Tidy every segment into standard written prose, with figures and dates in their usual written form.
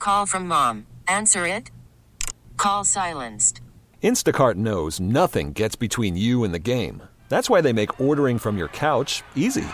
Call from mom. Answer it. Call silenced. Instacart knows nothing gets between you and the game. That's why they make ordering from your couch easy.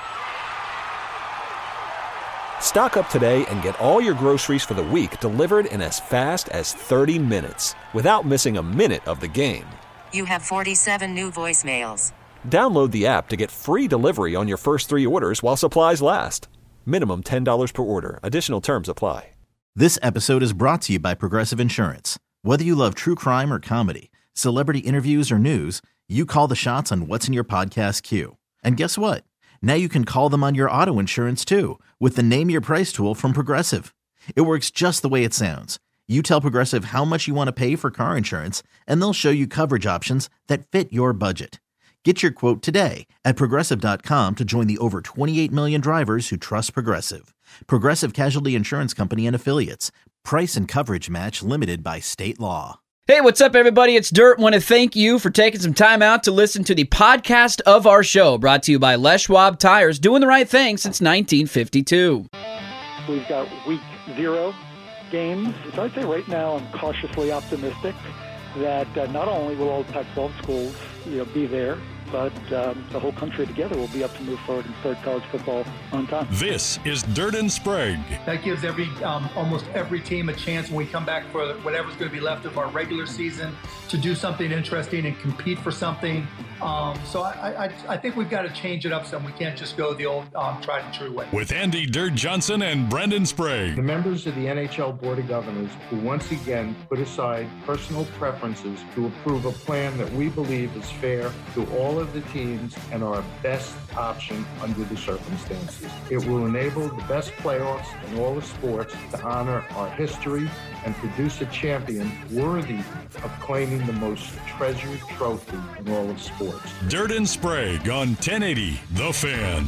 Stock up today and get all your groceries for the week delivered in as fast as 30 minutes without missing a minute of the game. You have 47 new voicemails. Download the app to get free delivery on your first 3 orders while supplies last. Minimum $10 per order. Additional terms apply. This episode is brought to you by Progressive Insurance. Whether you love true crime or comedy, celebrity interviews or news, you call the shots on what's in your podcast queue. And guess what? Now you can call them on your auto insurance too with the Name Your Price tool from Progressive. It works just the way it sounds. You tell Progressive how much you want to pay for car insurance, and they'll show you coverage options that fit your budget. Get your quote today at Progressive.com to join the over 28 million drivers who trust Progressive. Progressive Casualty Insurance Company and Affiliates. Price and coverage match limited by state law. Hey, what's up, everybody? It's Dirt. Want to thank you for taking some time out to listen to the podcast of our show, brought to you by Les Schwab Tires, doing the right thing since 1952. We've got week 0 games. So I'd say right now I'm cautiously optimistic that not only will all Pac-12 schools be there, but the whole country together will be up to move forward and start college football on time. This is Dirt and Sprague. That gives almost every team a chance when we come back for whatever's going to be left of our regular season to do something interesting and compete for something. So I think we've got to change it up some. We can't just go the old tried and true way. With Andy Dirt Johnson and Brendan Sprague. The members of the NHL Board of Governors who once again put aside personal preferences to approve a plan that we believe is fair to all of the teams and our best option under the circumstances. It will enable the best playoffs in all the sports to honor our history and produce a champion worthy of claiming the most treasured trophy in all of sports. Dirt and Sprague on 1080 The Fan.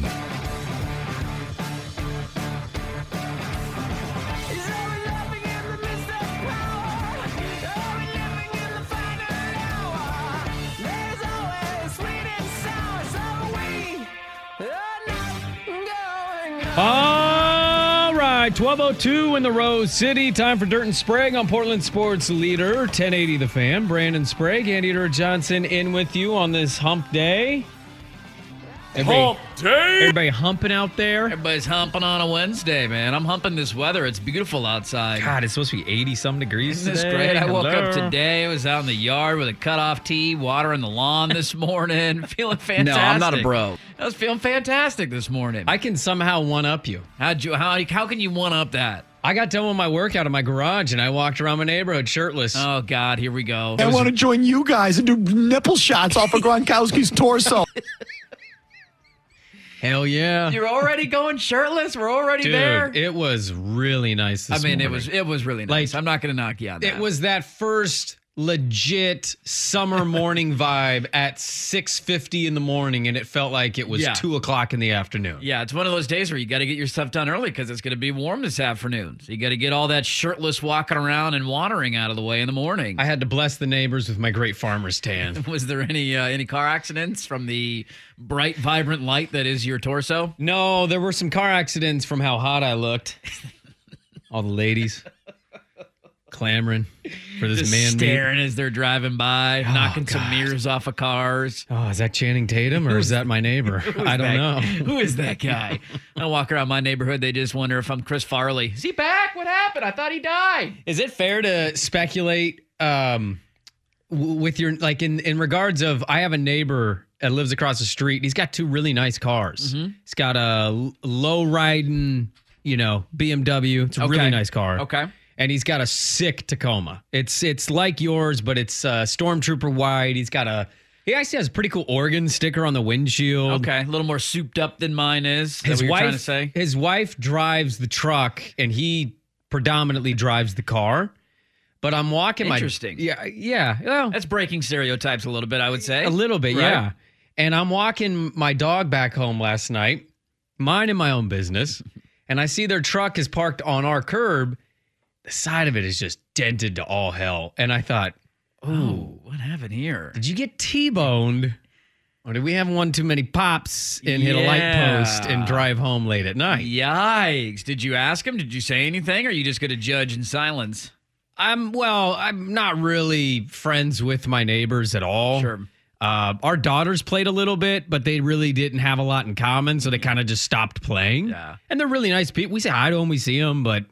All right, 12:02 in the Rose City. Time for Dirt and Sprague on Portland Sports Leader, 1080 The Fan. Brandon Sprague, Andy Dirt Johnson in with you on this hump day. Hump day! Everybody humping out there? Everybody's humping on a Wednesday, man. I'm humping this weather. It's beautiful outside. God, it's supposed to be 80-some degrees Isn't this today. great? I woke up today. I was out in the yard with a cutoff tee, watering the lawn this morning, feeling fantastic. No, I'm not a bro. I was feeling fantastic this morning. I can somehow one-up you. How can you one-up that? I got done with my workout in my garage, and I walked around my neighborhood shirtless. Oh, God, here we go. I want to join you guys and do nipple shots off of Gronkowski's torso. Hell yeah. You're already going shirtless? We're already there? Dude, it was really nice this morning. it was really nice. Like, I'm not going to knock you on that. It was that first legit summer morning vibe at 6:50 in the morning, and it felt like it was 2 o'clock in the afternoon. Yeah, it's one of those days where you got to get your stuff done early because it's going to be warm this afternoon. So you got to get all that shirtless walking around and watering out of the way in the morning. I had to bless the neighbors with my great farmer's tan. Was there any car accidents from the bright, vibrant light that is your torso? No, there were some car accidents from how hot I looked. All the ladies clamoring for this just man staring as they're driving by, knocking some mirrors off of cars. Oh, is that Channing Tatum or is that my neighbor? I don't know. Who is that guy? I walk around my neighborhood, they just wonder if I'm Chris Farley. Is he back? What happened? I thought he died. Is it fair to speculate with your, like in regards of, I have a neighbor that lives across the street. He's got 2 really nice cars. Mm-hmm. He's got a low riding, BMW. It's a really nice car. Okay. And he's got a sick Tacoma. It's like yours, but it's Stormtrooper wide. He actually has a pretty cool Oregon sticker on the windshield. Okay, a little more souped up than mine is. His wife, trying to say? His wife drives the truck, and he predominantly drives the car. But I'm walking Interesting. Yeah. Well, that's breaking stereotypes a little bit, I would say. A little bit, right? Yeah. And I'm walking my dog back home last night, minding my own business, and I see their truck is parked on our curb. The side of it is just dented to all hell. And I thought, oh, what happened here? Did you get T-boned Or did we have one too many pops and hit a light post and drive home late at night? Yikes. Did you ask him? Did you say anything? Or are you just going to judge in silence? I'm not really friends with my neighbors at all. Sure. Our daughters played a little bit, but they really didn't have a lot in common, so they kind of just stopped playing. Yeah. And they're really nice people. We say hi to them, we see them, but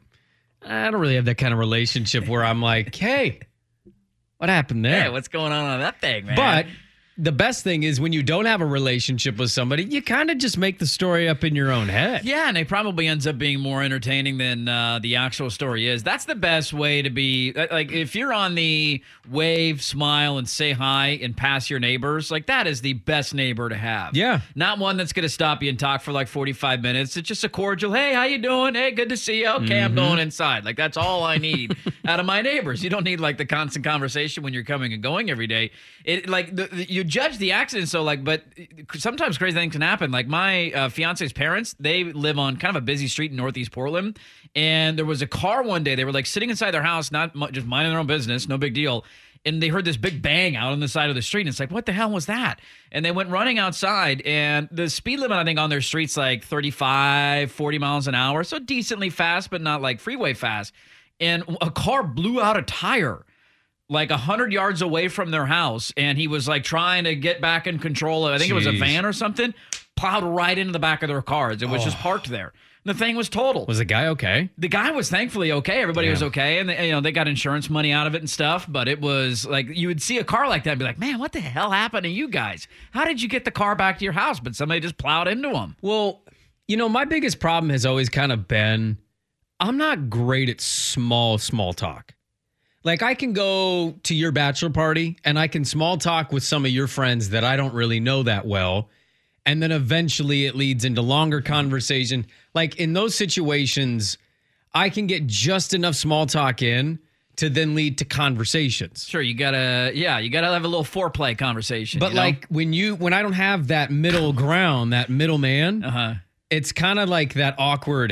I don't really have that kind of relationship where I'm like, hey, what happened there? Hey, what's going on that thing, man? But the best thing is when you don't have a relationship with somebody, you kind of just make the story up in your own head. Yeah, and it probably ends up being more entertaining than the actual story is. That's the best way to be. Like, if you're on the wave, smile, and say hi and pass your neighbors, like, that is the best neighbor to have. Yeah. Not one that's going to stop you and talk for like 45 minutes. It's just a cordial, hey, how you doing? Hey, good to see you. Okay, I'm going inside. Like, that's all I need out of my neighbors. You don't need, like, the constant conversation when you're coming and going every day. It, like, you judge the accident, so, like, but sometimes crazy things can happen. Like, my fiance's parents, they live on kind of a busy street in Northeast Portland, and there was a car one day. They were, like, sitting inside their house, just minding their own business, no big deal, and they heard this big bang out on the side of the street, and it's like, what the hell was that? And they went running outside, and the speed limit, I think, on their street's like 35, 40 miles an hour, so decently fast, but not, like, freeway fast, and a car blew out a tire like 100 yards away from their house, and he was like trying to get back in control of, I think it was a van or something, plowed right into the back of their cars. It was just parked there. The thing was totaled. Was the guy okay? The guy was thankfully okay. Everybody was okay, and they got insurance money out of it and stuff, but it was like, you would see a car like that and be like, man, what the hell happened to you guys? How did you get the car back to your house? But somebody just plowed into them. Well, my biggest problem has always kind of been, I'm not great at small talk. Like, I can go to your bachelor party and I can small talk with some of your friends that I don't really know that well. And then eventually it leads into longer conversation. Like, in those situations, I can get just enough small talk in to then lead to conversations. Sure, you gotta have a little foreplay conversation. But like when I don't have that middle ground, that middleman, it's kind of like that awkward,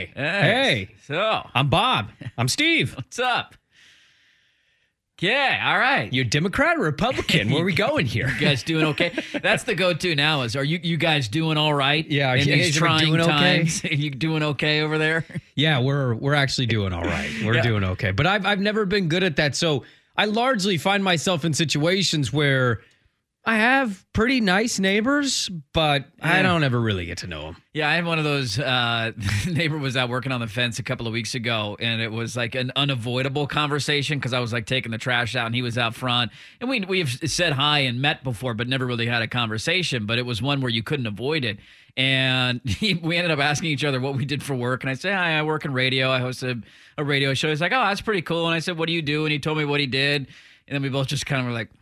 hey, so I'm Bob, I'm Steve. What's up? Yeah, all right. You're Democrat or Republican? Where are we going here? You guys doing okay? That's the go-to now is, are you guys doing all right? Yeah, in these trying doing times? Okay? Are you doing okay over there? Yeah, we're actually doing all right. We're doing okay. But I've never been good at that. So I largely find myself in situations where I have pretty nice neighbors, but I don't ever really get to know them. Yeah, I had one of those, neighbor was out working on the fence a couple of weeks ago, and it was like an unavoidable conversation because I was like taking the trash out and he was out front. And we've said hi and met before, but never really had a conversation. But it was one where you couldn't avoid it. And we ended up asking each other what we did for work. And I said, hi, I work in radio. I host a radio show. He's like, oh, that's pretty cool. And I said, what do you do? And he told me what he did. And then we both just kind of were like,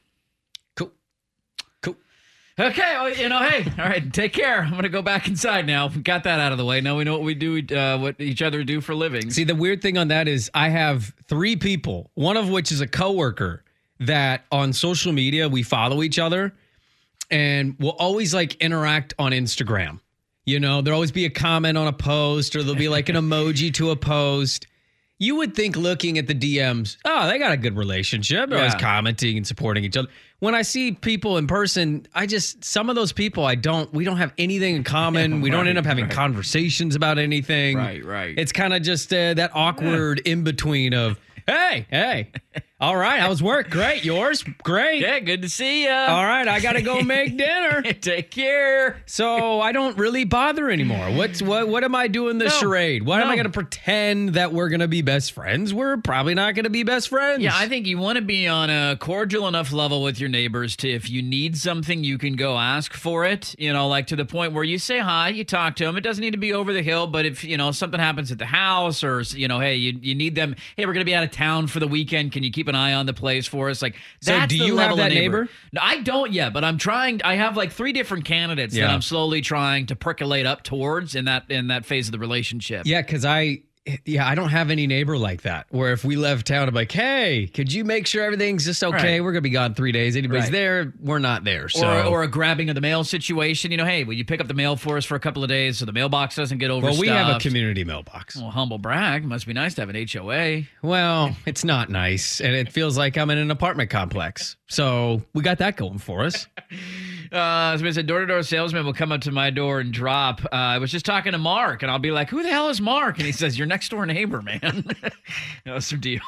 okay, well, hey, all right, take care. I'm going to go back inside now. We got that out of the way. Now we know what we do, what each other do for a living. See, the weird thing on that is I have 3 people, one of which is a coworker that on social media, we follow each other and we'll always like interact on Instagram. There'll always be a comment on a post or there'll be like an emoji to a post. You would think looking at the DMs, oh, they got a good relationship. They're always commenting and supporting each other. When I see people in person, some of those people, we don't have anything in common. We don't end up having conversations about anything. Right. It's kind of just that awkward in between of, hey, all right, how was work? Great. Yours? Great. Yeah, good to see you. All right, I got to go make dinner. Take care. So I don't really bother anymore. What am I doing this charade? Why am I going to pretend that we're going to be best friends? We're probably not going to be best friends. Yeah, I think you want to be on a cordial enough level with your neighbors to, if you need something, you can go ask for it. Like to the point where you say hi, you talk to them. It doesn't need to be over the hill, but if, something happens at the house or, hey, you need them. Hey, we're going to be out of town for the weekend. Can you keep an eye on the place for us? Like, that's do you have that neighbor? No, I don't yet, but I'm trying. I have like 3 different candidates that I'm slowly trying to percolate up towards in that phase of the relationship. Yeah, because I don't have any neighbor like that where if we left town, I'm like, hey, could you make sure everything's just okay? Right. We're going to be gone 3 days. Anybody's there, we're not there. So. Or a grabbing of the mail situation. Hey, will you pick up the mail for us for a couple of days so the mailbox doesn't get overstuffed? Well, we have a community mailbox. Well, humble brag. Must be nice to have an HOA. Well, it's not nice, and it feels like I'm in an apartment complex. So we got that going for us. Somebody said door-to-door salesman will come up to my door and drop. I was just talking to Mark, and I'll be like, who the hell is Mark? And he says, your next door neighbor, man. That's some deal.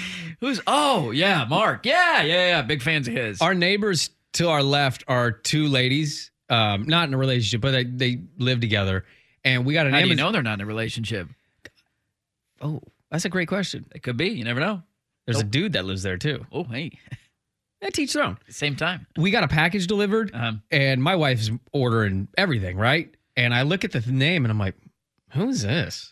Yeah, Mark. Yeah. Big fans of his. Our neighbors to our left are two ladies, not in a relationship, but they live together. And we got an How do you know they're not in a relationship? Oh, that's a great question. It could be. You never know. There's a dude that lives there, too. Oh, hey. Teach their own. Same time. We got a package delivered, and my wife's ordering everything, right? And I look at the name, and I'm like, who's this?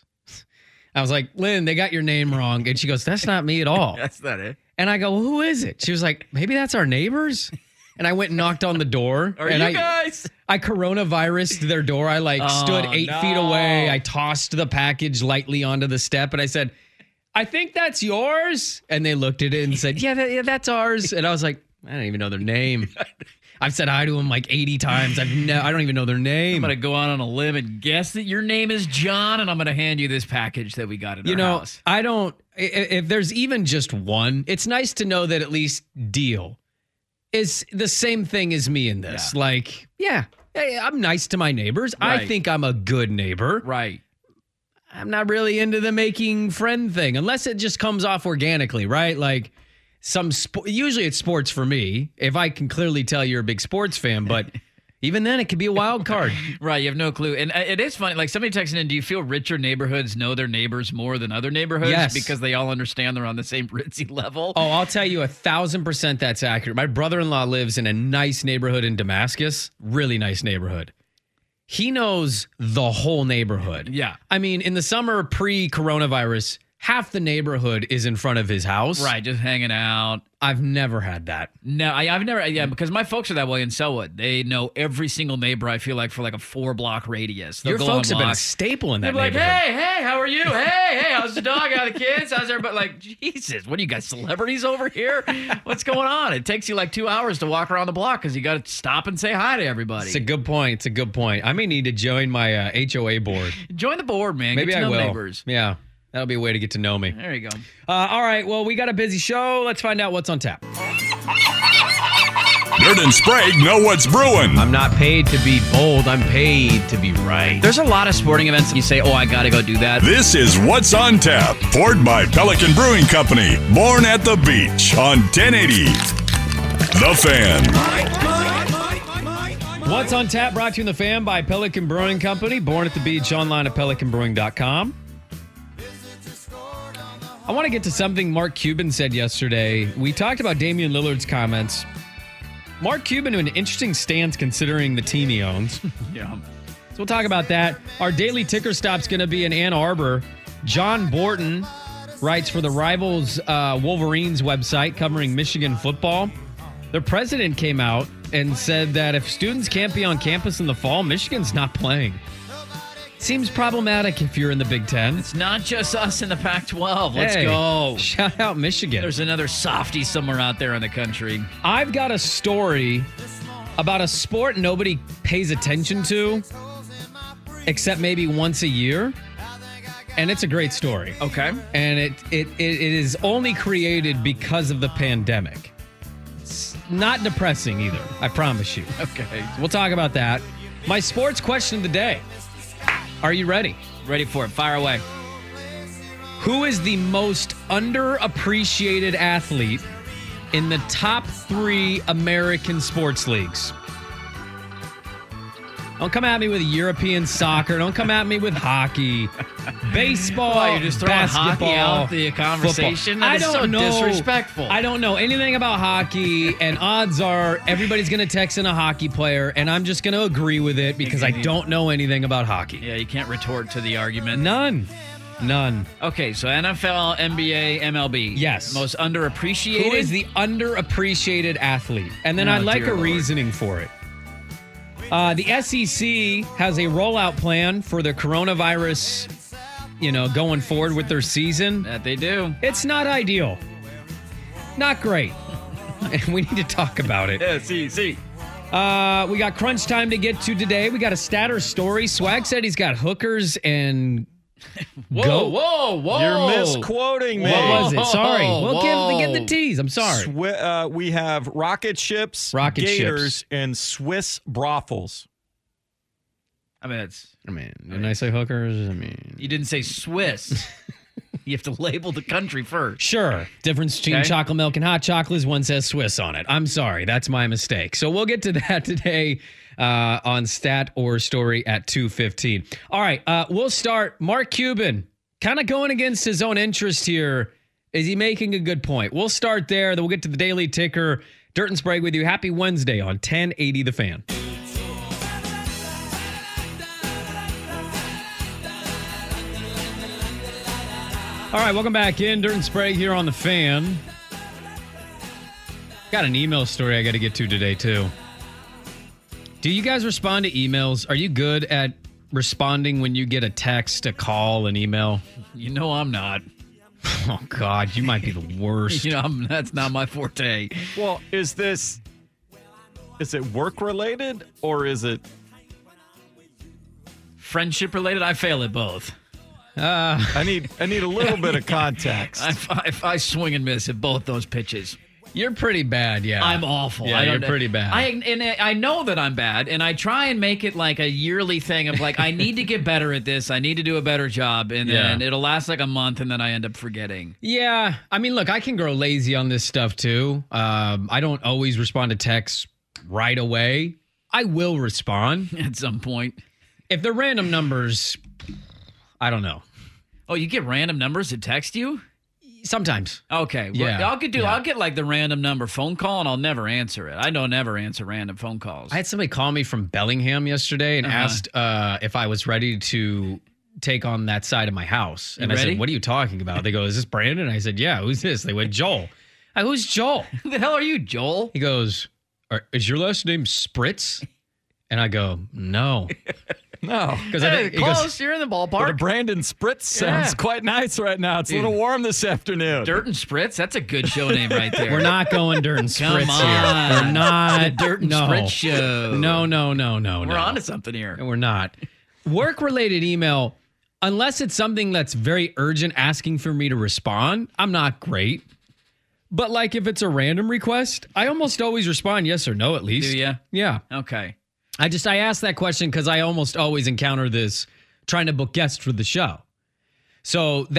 I was like, Lynn, they got your name wrong. And she goes, that's not me at all. That's not it. And I go, well, who is it? She was like, maybe that's our neighbors. And I went and knocked on the door. Guys? I coronavirused their door. I stood 8 feet away. I tossed the package lightly onto the step, and I said, I think that's yours. And they looked at it and said, yeah, that's ours. And I was like, I don't even know their name. I've said hi to them like 80 times. I don't even know their name. I'm going to go out on a limb and guess that your name is John, and I'm going to hand you this package that we got in our house. I don't, if there's even just one, it's nice to know that at least Deal is the same thing as me in this. Yeah. Like, hey, I'm nice to my neighbors. Right. I think I'm a good neighbor. Right. I'm not really into the making friend thing unless it just comes off organically, right? Like usually it's sports for me. If I can clearly tell you're a big sports fan, but even then it could be a wild card. Right, you have no clue. And it is funny, like somebody texting in, do you feel richer neighborhoods know their neighbors more than other neighborhoods? Yes. Because they all understand they're on the same ritzy level? Oh, I'll tell you 1,000% that's accurate. My brother-in-law lives in a nice neighborhood in Damascus, really nice neighborhood. He knows the whole neighborhood. Yeah. I mean, in the summer pre-coronavirus, half the neighborhood is in front of his house. Right, just hanging out. I've never had that. No, I've never, because my folks are that way in Selwood. They know every single neighbor, I feel like, for like a 4-block radius. Your folks have been a staple in that neighborhood. They're like, hey, how are you? Hey, how's the dog? How are the kids? How's everybody? Like, Jesus, what do you guys, celebrities over here? What's going on? It takes you like 2 hours to walk around the block because you got to stop and say hi to everybody. It's a good point. I may need to join my HOA board. Join the board, man. Maybe Get to I know will. Neighbors. Yeah. That'll be a way to get to know me. There you go. All right. Well, we got a busy show. Let's find out what's on tap. Dirt and Sprague know what's brewing. I'm not paid to be bold. I'm paid to be right. There's a lot of sporting events that you say, I got to go do that. This is What's on Tap, poured by Pelican Brewing Company. Born at the beach on 1080. The Fan. What's on Tap brought to you in The Fan by Pelican Brewing Company. Born at the beach, online at pelicanbrewing.com. I want to get to something Mark Cuban said yesterday. We talked about Damian Lillard's comments. Mark Cuban in an interesting stance considering the team he owns. Yeah. So we'll talk about that. Our daily ticker stop's going to be in Ann Arbor. John Borton writes for the Rivals Wolverines website covering Michigan football. The president came out and said that if students can't be on campus in the fall, Michigan's not playing. Seems problematic if you're in the Big Ten. It's not just us in the Pac-12. Let's go. Shout out Michigan. There's another softie somewhere out there in the country. I've got a story about a sport nobody pays attention to, except maybe once a year. And it's a great story. Okay. And it is only created because of the pandemic. It's not depressing either, I promise you. Okay. So we'll talk about that. My sports question of the day. Are you ready? Ready for it. Fire away. Who is the most underappreciated athlete in the top 3 American sports leagues? Don't come at me with European soccer. Don't come at me with hockey, baseball, Why, you're just throwing basketball, hockey out the conversation? Football. That is so disrespectful. I don't know anything about hockey, and odds are everybody's going to text in a hockey player, and I'm just going to agree with it because I don't know anything about hockey. Yeah, you can't retort to the argument. None. Okay, so NFL, NBA, MLB. Yes. Most underappreciated? Who is the underappreciated athlete? And then I'd like a reasoning for it. The SEC has a rollout plan for the coronavirus, going forward with their season. That they do. It's not ideal. Not great. And we need to talk about it. SEC. We got crunch time to get to today. We got a statter story. Swag said he's got hookers and Whoa. You're misquoting me. What was it? Sorry. Whoa. Well, give the tease. I'm sorry. We have rocket ships, gators, and Swiss brothels. Did I say hookers? You didn't say Swiss. You have to label the country first. Sure. Difference between chocolate milk and hot chocolate is one says Swiss on it. I'm sorry. That's my mistake. So we'll get to that today on Stat or Story at 2:15. All right. We'll start. Mark Cuban kind of going against his own interest here. Is he making a good point? We'll start there. Then we'll get to the Daily Ticker. Dirt and Sprague with you. Happy Wednesday on 1080 The Fan. All right, welcome back in. Dirt and Sprague here on The Fan. Got an email story I got to get to today, too. Do you guys respond to emails? Are you good at responding when you get a text, a call, an email? You know I'm not. Oh, God, you might be the worst. That's not my forte. Well, is it work related or is it friendship related? I fail at both. I need a little bit of context. I swing and miss at both those pitches. You're pretty bad, yeah. I'm awful. Yeah, you're pretty bad. I know that I'm bad, and I try and make it like a yearly thing of like, I need to get better at this. I need to do a better job, and then it'll last like a month, and then I end up forgetting. Yeah. I mean, look, I can grow lazy on this stuff, too. I don't always respond to texts right away. I will respond. At some point. If they're random numbers, I don't know. Oh, you get random numbers that text you? Sometimes. Okay. Yeah. I'll get like the random number phone call and I'll never answer it. I don't ever answer random phone calls. I had somebody call me from Bellingham yesterday and asked if I was ready to take on that side of my house. And I said, what are you talking about? They go, is this Brandon? I said, yeah, who's this? They went, Joel. Who's Joel? Who the hell are you, Joel? He goes, is your last name Spritz? And I go, no. No. Close. You're in the ballpark. But a Brandon Spritz sounds quite nice right now. It's a little warm this afternoon. Dirt and Spritz? That's a good show name right there. We're not going Dirt and Spritz Come on. here. We're not. The Dirt and Spritz show. No. We're on to something here. We're not. Work-related email, unless it's something that's very urgent asking for me to respond, I'm not great. But like if it's a random request, I almost always respond yes or no at least. Do you? Yeah. Okay. I asked that question because I almost always encounter this trying to book guests for the show. So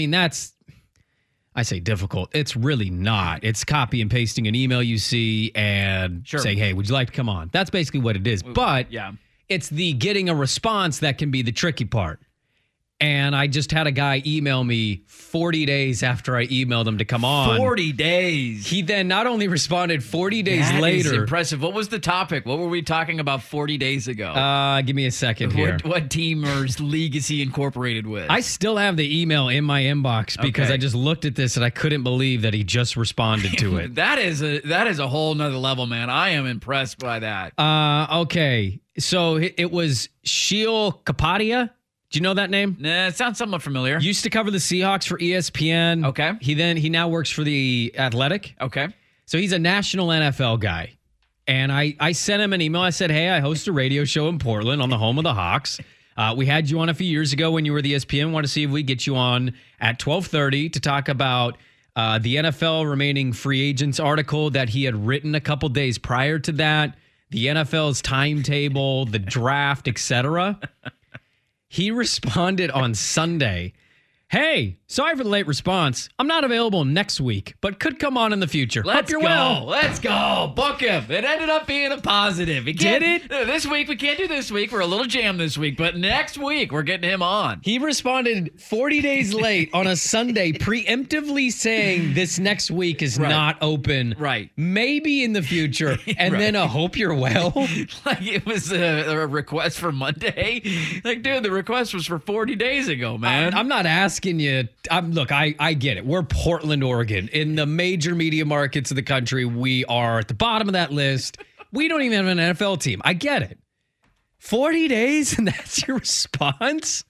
I say difficult. It's really not. It's copy and pasting an email you see and saying, hey, would you like to come on? That's basically what it is. But it's the getting a response that can be the tricky part. And I just had a guy email me 40 days after I emailed him to come on. 40 days. He then not only responded 40 days later. That is impressive. What was the topic? What were we talking about 40 days ago? Give me a second here. What team or league is he incorporated with? I still have the email in my inbox because I just looked at this and I couldn't believe that he just responded to it. That is a whole nother level, man. I am impressed by that. Okay. So it was Sheil Kapadia. Do you know that name? Nah, it sounds somewhat familiar. Used to cover the Seahawks for ESPN. Okay. He now works for The Athletic. Okay. So he's a national NFL guy. And I sent him an email. I said, hey, I host a radio show in Portland on the home of the Hawks. We had you on a few years ago when you were the ESPN. Want to see if we get you on at 12:30 to talk about the NFL remaining free agents article that he had written a couple days prior to that, the NFL's timetable, the draft, etc. He responded on Sunday, hey, sorry for the late response. I'm not available next week, but could come on in the future. Let's go. Well. Let's go. Book him. It ended up being a positive. Did it? This week, we can't do this week. We're a little jammed this week, but next week, we're getting him on. He responded 40 days late on a Sunday, preemptively saying this next week is not open. Right. Maybe in the future. And then a hope you're well. Like it was a request for Monday. Like, dude, the request was for 40 days ago, man. I'm not asking you. Look, I get it. We're Portland, Oregon. In the major media markets of the country, we are at the bottom of that list. We don't even have an NFL team. I get it. 40 days and that's your response?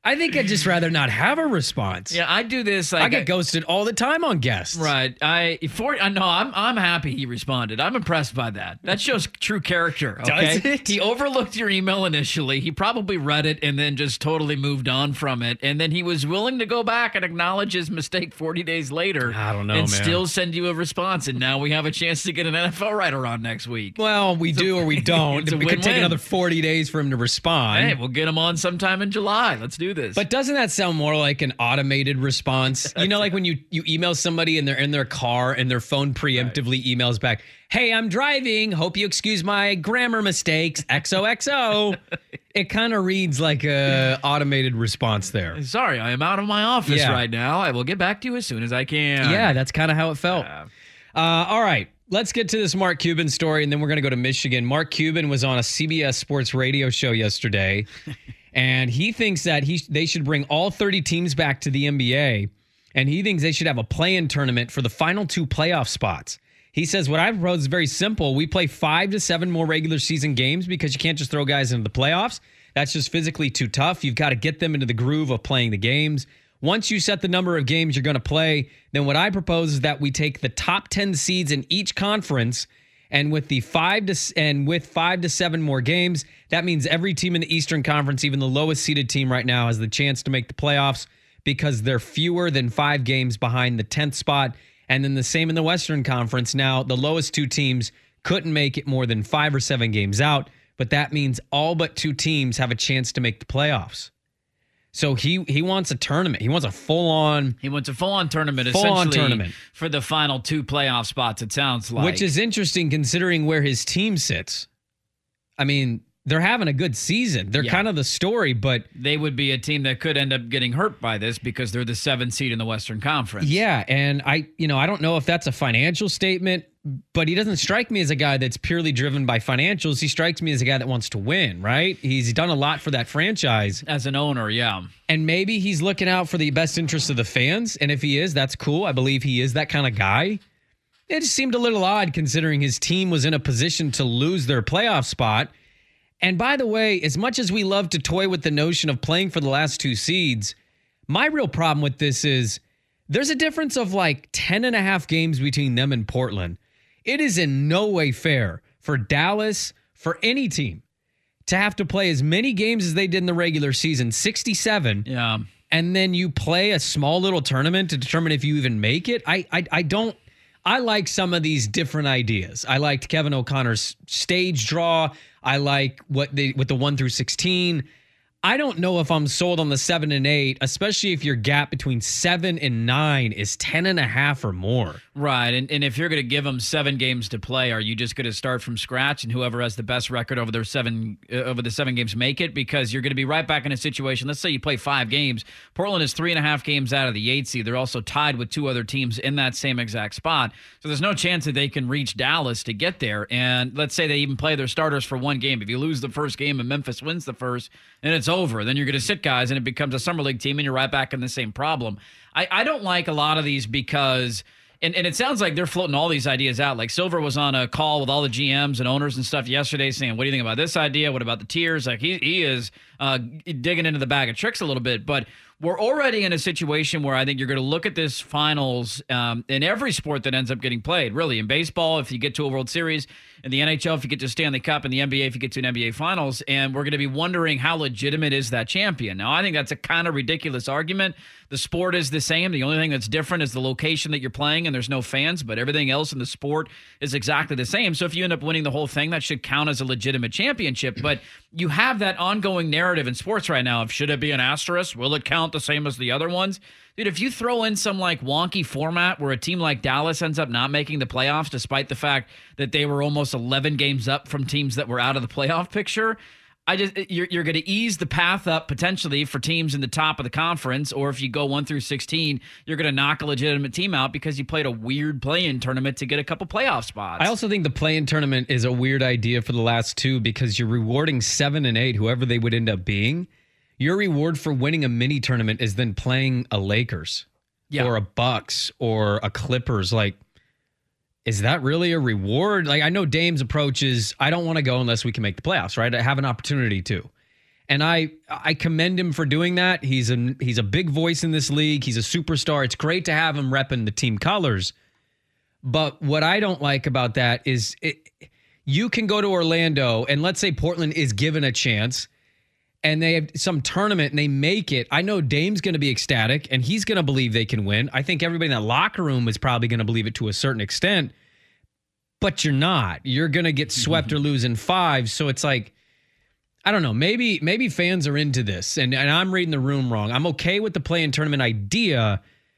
I think I'd just rather not have a response. Yeah, I do this. Like, I get ghosted all the time on guests. Right. I'm happy he responded. I'm impressed by that. That shows true character. Okay. Does it? He overlooked your email initially. He probably read it and then just totally moved on from it. And then he was willing to go back and acknowledge his mistake 40 days later. I don't know, and man. still send you a response. And now we have a chance to get an NFL writer on next week. Well, we do or we don't. It's a It could take win-win. another 40 days for him to respond. Hey, we'll get him on sometime in July. Let's do this. But doesn't that sound more like an automated response? You know, like when you email somebody and they're in their car and their phone preemptively emails back, "Hey, I'm driving. Hope you excuse my grammar mistakes. XOXO." It kind of reads like a automated response there. Sorry, I am out of my office right now. I will get back to you as soon as I can. Yeah, that's kind of how it felt. All right. Let's get to this Mark Cuban story, and then we're going to go to Michigan. Mark Cuban was on a CBS Sports radio show yesterday, and he thinks that they should bring all 30 teams back to the NBA, and he thinks they should have a play-in tournament for the final 2 playoff spots. He says, what I propose is very simple. We play 5 to 7 more regular season games because you can't just throw guys into the playoffs. That's just physically too tough. You've got to get them into the groove of playing the games. Once you set the number of games you're going to play, then what I propose is that we take the top 10 seeds in each conference, and with 5 to 7 more games, that means every team in the Eastern Conference, even the lowest seeded team right now, has the chance to make the playoffs because they're fewer than 5 games behind the 10th spot. And then the same in the Western Conference. Now, the lowest 2 teams couldn't make it more than 5 or 7 games out, but that means all but 2 teams have a chance to make the playoffs. So he wants a tournament. He wants a full-on tournament, essentially for the final 2 playoff spots, it sounds like. Which is interesting considering where his team sits. I mean, they're having a good season. They're kind of the story, but they would be a team that could end up getting hurt by this because they're the 7th seed in the Western Conference. Yeah, and I don't know if that's a financial statement, but he doesn't strike me as a guy that's purely driven by financials. He strikes me as a guy that wants to win, right? He's done a lot for that franchise. As an owner, yeah. And maybe he's looking out for the best interests of the fans, and if he is, that's cool. I believe he is that kind of guy. It just seemed a little odd considering his team was in a position to lose their playoff spot. And by the way, as much as we love to toy with the notion of playing for the last 2 seeds, my real problem with this is there's a difference of like 10.5 games between them and Portland. It is in no way fair for Dallas, for any team, to have to play as many games as they did in the regular season, 67. Yeah. And then you play a small little tournament to determine if you even make it. I like some of these different ideas. I liked Kevin O'Connor's stage draw. I like with the 1 through 16. I don't know if I'm sold on the 7 and 8, especially if your gap between 7 and 9 is 10.5 or more. Right, and if you're going to give them 7 games to play, are you just going to start from scratch and whoever has the best record over the 7 games make it? Because you're going to be right back in a situation. Let's say you play 5 games. Portland is 3.5 games out of the 8th seed. They're also tied with 2 other teams in that same exact spot. So there's no chance that they can reach Dallas to get there. And let's say they even play their starters for 1 game. If you lose the first game and Memphis wins the first, then it's over. Then you're going to sit guys and it becomes a summer league team and you're right back in the same problem. I don't like a lot of these because, and it sounds like they're floating all these ideas out. Like Silver was on a call with all the GMs and owners and stuff yesterday saying, what do you think about this idea? What about the tiers? Like he is digging into the bag of tricks a little bit, but we're already in a situation where I think you're going to look at this finals in every sport that ends up getting played, really. In baseball, if you get to a World Series, in the NHL, if you get to Stanley Cup, in the NBA, if you get to an NBA Finals, and we're going to be wondering how legitimate is that champion. Now, I think that's a kind of ridiculous argument. The sport is the same. The only thing that's different is the location that you're playing, and there's no fans, but everything else in the sport is exactly the same. So if you end up winning the whole thing, that should count as a legitimate championship. But you have that ongoing narrative in sports right now of should it be an asterisk? Will it count the same as the other ones? Dude, if you throw in some like wonky format where a team like Dallas ends up not making the playoffs despite the fact that they were almost 11 games up from teams that were out of the playoff picture, you're going to ease the path up potentially for teams in the top of the conference, or if you go 1 through 16, you're going to knock a legitimate team out because you played a weird play-in tournament to get a couple playoff spots. I also think the play-in tournament is a weird idea for the last 2 because you're rewarding 7 and 8, whoever they would end up being. Your reward for winning a mini tournament is then playing a Lakers or a Bucks or a Clippers. Like, is that really a reward? Like, I know Dame's approach is, I don't want to go unless we can make the playoffs, right? I have an opportunity to. And I commend him for doing that. He's a big voice in this league. He's a superstar. It's great to have him repping the team colors. But what I don't like about that is you can go to Orlando and let's say Portland is given a chance and they have some tournament and they make it. I know Dame's going to be ecstatic and he's going to believe they can win. I think everybody in that locker room is probably going to believe it to a certain extent. But you're not. You're going to get swept or lose in 5. So it's like, I don't know. Maybe fans are into this, and I'm reading the room wrong. I'm okay with the play-in tournament idea.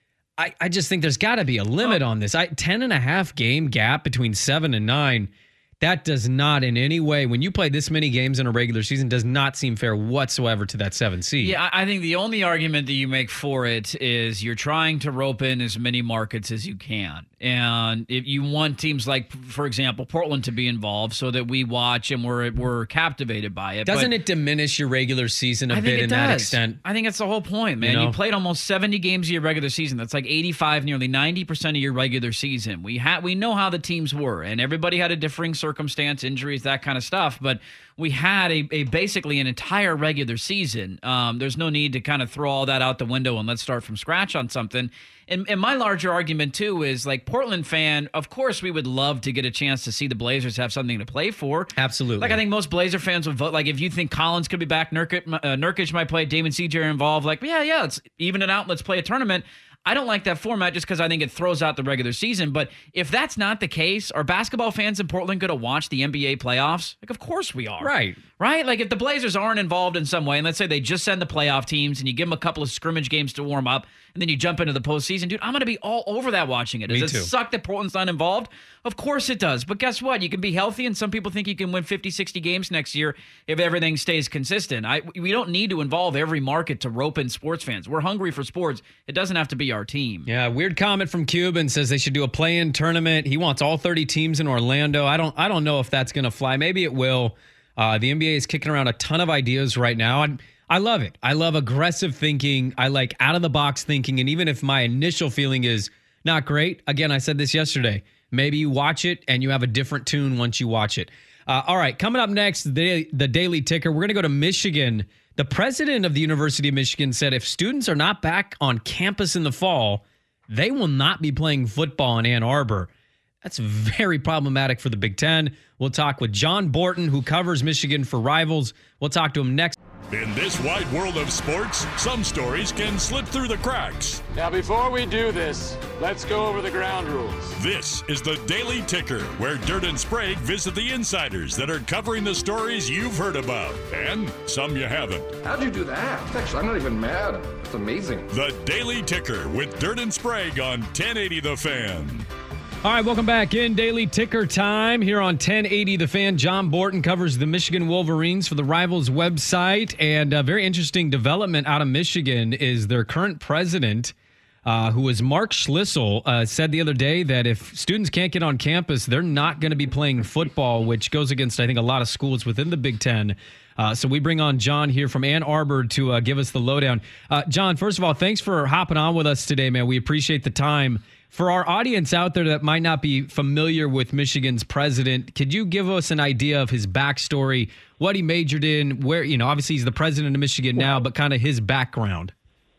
I just think there's got to be a limit on this. 10.5 game gap between 7 and 9. That does not in any way, when you play this many games in a regular season, does not seem fair whatsoever to that 7 seed. Yeah, I think the only argument that you make for it is you're trying to rope in as many markets as you can. And if you want teams like, for example, Portland to be involved so that we watch and we're captivated by it. Doesn't it diminish your regular season a bit in that extent? I think that's the whole point, man. You played almost 70 games of your regular season. That's like 85, nearly 90% of your regular season. We know how the teams were, and everybody had a differing circumstance, injuries, that kind of stuff. But we had a basically an entire regular season. There's no need to kind of throw all that out the window and let's start from scratch on something. And my larger argument, too, is like Portland fan, of course, we would love to get a chance to see the Blazers have something to play for. Absolutely. Like, I think most Blazer fans would vote. Like, if you think Collins could be back, Nurkic might play, Damon CJ are involved. Like, yeah, let's even it out. Let's play a tournament. I don't like that format just because I think it throws out the regular season. But if that's not the case, are basketball fans in Portland going to watch the NBA playoffs? Like, of course we are. Right? Like, if the Blazers aren't involved in some way, and let's say they just send the playoff teams and you give them a couple of scrimmage games to warm up, and then you jump into the postseason, dude, I'm going to be all over that watching it. Does it suck that Portland's not involved? Of course it does. But guess what? You can be healthy, and some people think you can win 50, 60 games next year if everything stays consistent. We don't need to involve every market to rope in sports fans. We're hungry for sports. It doesn't have to be our team. Yeah, weird comment from Cuban says they should do a play-in tournament. He wants all 30 teams in Orlando. I don't know if that's going to fly. Maybe it will. The NBA is kicking around a ton of ideas right now. I love it. I love aggressive thinking. I like out-of-the-box thinking. And even if my initial feeling is not great, again, I said this yesterday, maybe you watch it and you have a different tune once you watch it. All right, coming up next, the Daily Ticker. We're going to go to Michigan. The president of the University of Michigan said if students are not back on campus in the fall, they will not be playing football in Ann Arbor. That's very problematic for the Big Ten. We'll talk with John Borton, who covers Michigan for Rivals. We'll talk to him next. In this wide world of sports, some stories can slip through the cracks. Now, before we do this, let's go over the ground rules. This is the Daily Ticker, where Dirt and Sprague visit the insiders that are covering the stories you've heard about, and some you haven't. How'd you do that? Actually, I'm not even mad. It's amazing. The Daily Ticker with Dirt and Sprague on 1080 The Fan. All right, welcome back in Daily Ticker time here on 1080 The Fan. John Borton covers the Michigan Wolverines for the Rivals website. And a very interesting development out of Michigan is their current president, who is Mark Schlissel, said the other day that if students can't get on campus, they're not going to be playing football, which goes against, I think, a lot of schools within the Big Ten. So we bring on John here from Ann Arbor to give us the lowdown. John, first of all, thanks for hopping on with us today, man. We appreciate the time. For our audience out there that might not be familiar with Michigan's president, could you give us an idea of his backstory, what he majored in, where, obviously he's the president of Michigan now, but kind of his background?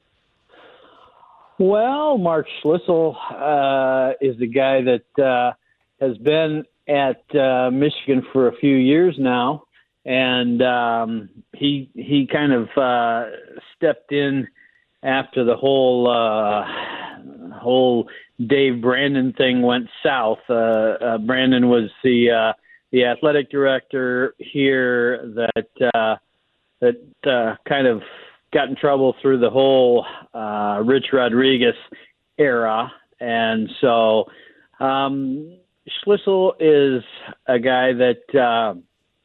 Well, Mark Schlissel is the guy that has been at Michigan for a few years now, and he kind of stepped in after the whole Dave Brandon thing went south. Brandon was the athletic director here that kind of got in trouble through the whole Rich Rodriguez era, and so Schlissel is a guy that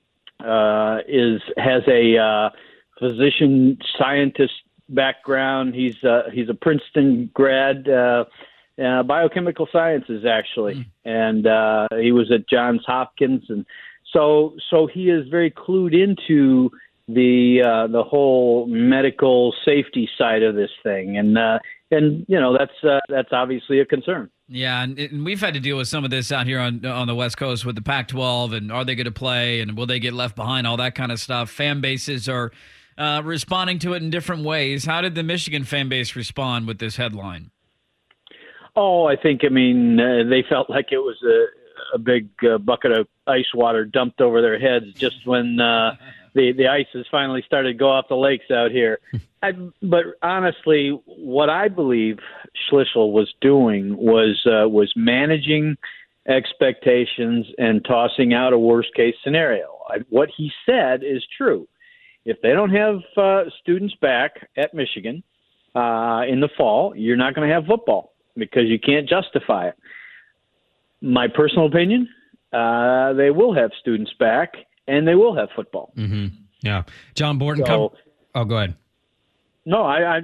has a physician scientist background. He's a Princeton grad. Biochemical sciences, actually, and he was at Johns Hopkins, and so he is very clued into the whole medical safety side of this thing, and that's obviously a concern. Yeah, and we've had to deal with some of this out here on the West Coast with the Pac-12, and are they going to play, and will they get left behind, all that kind of stuff. Fan bases are responding to it in different ways. How did the Michigan fan base respond with this headline? Oh, I mean, they felt like it was a big bucket of ice water dumped over their heads just when the ice has finally started to go off the lakes out here. But honestly, what I believe Schlissel was doing was managing expectations and tossing out a worst-case scenario. What he said is true. If they don't have students back at Michigan in the fall, you're not going to have football because you can't justify it. My personal opinion, they will have students back, and they will have football. Mm-hmm. Yeah. John Borton. So, go ahead. No, I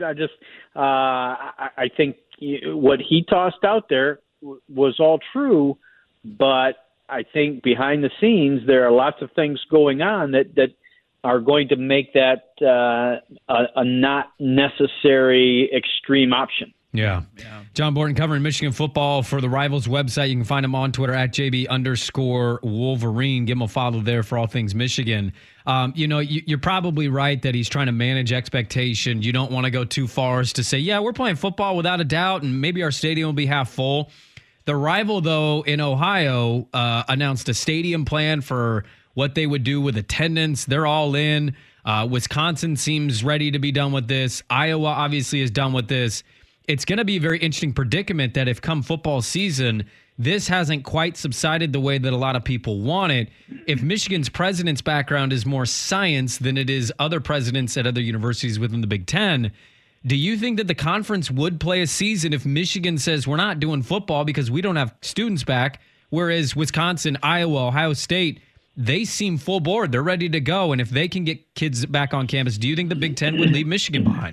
think what he tossed out there was all true, but I think behind the scenes there are lots of things going on that are going to make that a not necessary extreme option. Yeah. John Borton covering Michigan football for the Rivals website. You can find him on Twitter at JB_Wolverine. Give him a follow there for all things Michigan. You're probably right that he's trying to manage expectation. You don't want to go too far as to say, yeah, we're playing football without a doubt, and maybe our stadium will be half full. The Rival, though, in Ohio, announced a stadium plan for what they would do with attendance. They're all in. Wisconsin seems ready to be done with this. Iowa obviously is done with this. It's going to be a very interesting predicament that if come football season, this hasn't quite subsided the way that a lot of people want it. If Michigan's president's background is more science than it is other presidents at other universities within the Big Ten, do you think that the conference would play a season if Michigan says we're not doing football because we don't have students back, whereas Wisconsin, Iowa, Ohio State, they seem full board. They're ready to go. And if they can get kids back on campus, do you think the Big Ten would leave Michigan behind?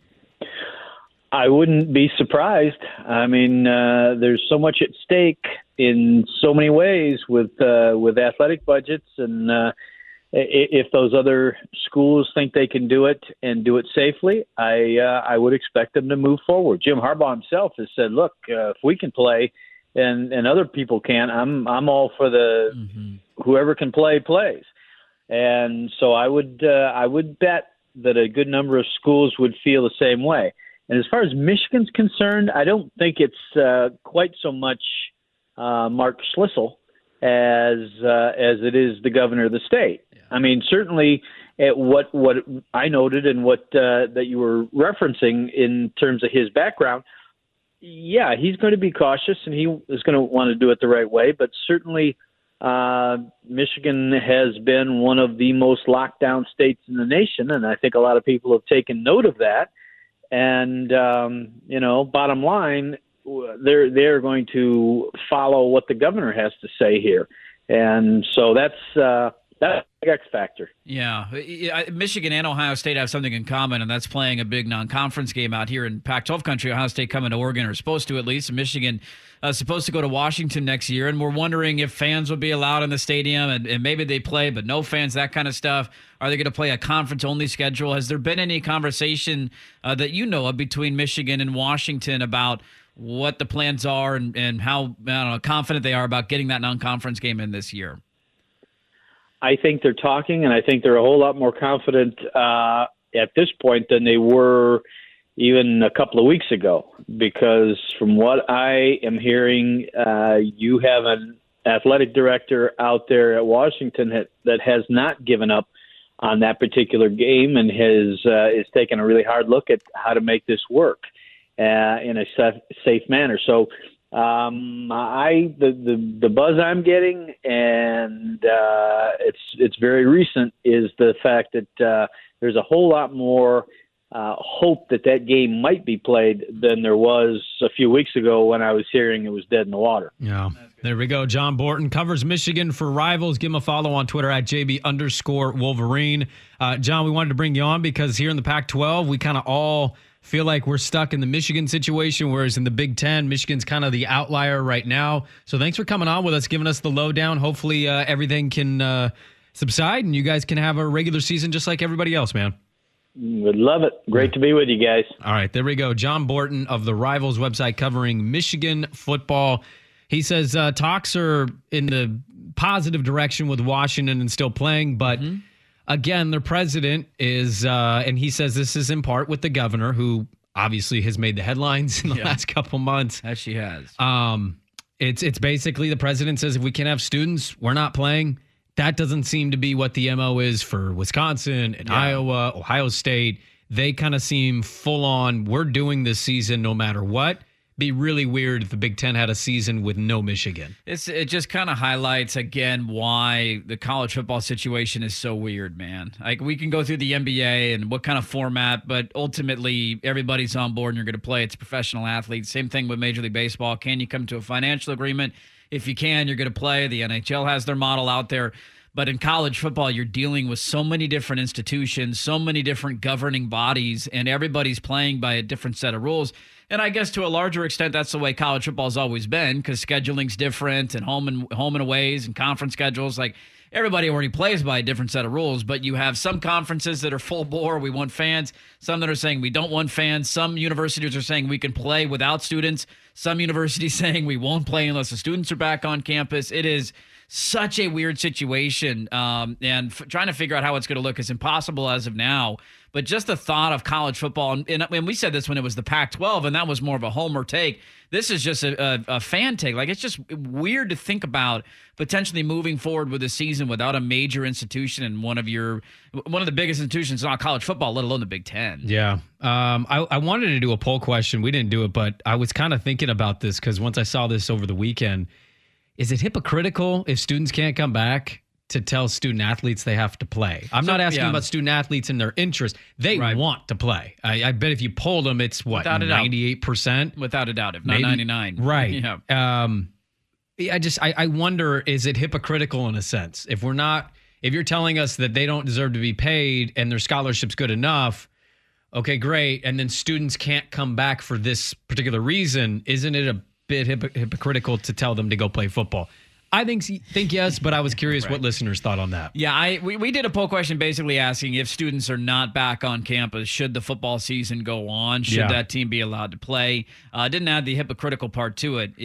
I wouldn't be surprised. I mean, there's so much at stake in so many ways with athletic budgets, and if those other schools think they can do it and do it safely, I would expect them to move forward. Jim Harbaugh himself has said, "Look, if we can play and other people can, I'm all for the whoever can play plays." And so I would bet that a good number of schools would feel the same way. And as far as Michigan's concerned, I don't think it's quite so much Mark Schlissel as it is the governor of the state. Yeah. I mean, certainly at what I noted and what that you were referencing in terms of his background, yeah, he's going to be cautious and he is going to want to do it the right way. But certainly Michigan has been one of the most locked down states in the nation, and I think a lot of people have taken note of that. And, bottom line, they're going to follow what the governor has to say here. And so that's the X factor. Yeah. Michigan and Ohio State have something in common, and that's playing a big non-conference game out here in Pac-12 country. Ohio State coming to Oregon, or supposed to at least. Michigan supposed to go to Washington next year, and we're wondering if fans will be allowed in the stadium, and maybe they play, but no fans, that kind of stuff. Are they going to play a conference-only schedule? Has there been any conversation that you know of between Michigan and Washington about what the plans are and how confident they are about getting that non-conference game in this year? I think they're talking, and I think they're a whole lot more confident at this point than they were even a couple of weeks ago, because from what I am hearing, you have an athletic director out there at Washington that has not given up on that particular game and is taking a really hard look at how to make this work in a safe manner. So the buzz I'm getting, and it's very recent, is the fact that there's a whole lot more hope that game might be played than there was a few weeks ago when I was hearing it was dead in the water. Yeah, there we go. John Borton covers Michigan for Rivals. Give him a follow on Twitter at JB_Wolverine. John, we wanted to bring you on because here in the Pac-12, we kind of all feel like we're stuck in the Michigan situation, whereas in the Big Ten, Michigan's kind of the outlier right now. So thanks for coming on with us, giving us the lowdown. Hopefully everything can subside and you guys can have a regular season just like everybody else, man. Would love it. Great to be with you guys. All right, there we go. John Borton of the Rivals website covering Michigan football. He says talks are in the positive direction with Washington and still playing, but again, their president is, and he says this is in part with the governor, who obviously has made the headlines in the last couple months. As she has. It's basically the president says if we can have students, we're not playing. That doesn't seem to be what the MO is for Wisconsin and Iowa, Ohio State. They kind of seem full on, we're doing this season no matter what. Be really weird if the Big Ten had a season with no Michigan. It just kind of highlights, again, why the college football situation is so weird, man. Like, we can go through the NBA and what kind of format, but ultimately everybody's on board and you're going to play. It's professional athletes. Same thing with Major League Baseball. Can you come to a financial agreement? If you can, you're going to play. The NHL has their model out there. But in college football, you're dealing with so many different institutions, so many different governing bodies, and everybody's playing by a different set of rules. And I guess to a larger extent, that's the way college football has always been, because scheduling's different and home and aways and conference schedules. Like, everybody already plays by a different set of rules, but you have some conferences that are full bore, we want fans, some that are saying we don't want fans, some universities are saying we can play without students, some universities saying we won't play unless the students are back on campus. It is such a weird situation, and trying to figure out how it's going to look is impossible as of now. But just the thought of college football, and we said this when it was the Pac-12, and that was more of a homer take. This is just a fan take. Like, it's just weird to think about potentially moving forward with a season without a major institution and one of the biggest institutions in all college football, let alone the Big Ten. Yeah. I wanted to do a poll question. We didn't do it, but I was kind of thinking about this because once I saw this over the weekend, is it hypocritical if students can't come back to tell student athletes they have to play? I'm not asking about student athletes and their interest. They want to play. I bet if you polled them, it's what, 98%? Without a doubt, if not 99. Right. Yeah. I wonder, is it hypocritical in a sense? If you're telling us that they don't deserve to be paid and their scholarship's good enough, okay, great. And then students can't come back for this particular reason. Isn't it a bit hypocritical to tell them to go play football? I think yes, but I was curious what listeners thought on that. Yeah, we did a poll question basically asking if students are not back on campus, should the football season go on? Should that team be allowed to play? Didn't add the hypocritical part to it.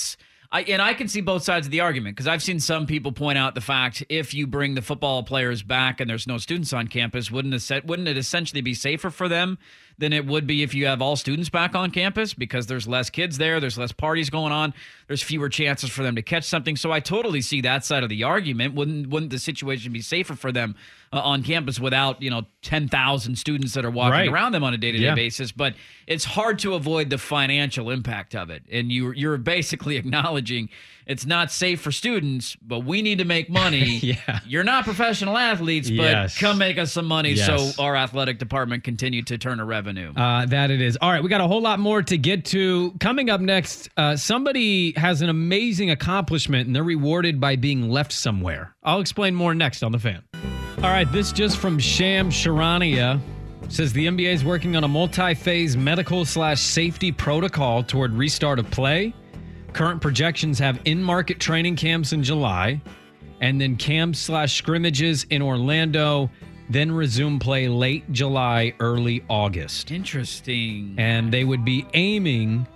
I can see both sides of the argument, because I've seen some people point out the fact if you bring the football players back and there's no students on campus, wouldn't it essentially be safer for them than it would be if you have all students back on campus, because there's less kids there, there's less parties going on, there's fewer chances for them to catch something. So I totally see that side of the argument. Wouldn't the situation be safer for them on campus without 10,000 students that are walking around them on a day-to-day basis? But it's hard to avoid the financial impact of it, and you're basically acknowledging it's not safe for students, but we need to make money. You're not professional athletes, but come make us some money so our athletic department continue to turn a revenue. That it is. All right, we got a whole lot more to get to. Coming up next, somebody has an amazing accomplishment, and they're rewarded by being left somewhere. I'll explain more next on The Fan. All right, this just from Sham Sharania. Says the NBA is working on a multi-phase medical/safety protocol toward restart of play. Current projections have in-market training camps in July, and then camps/scrimmages in Orlando, then resume play late July, early August. Interesting. And they would be aiming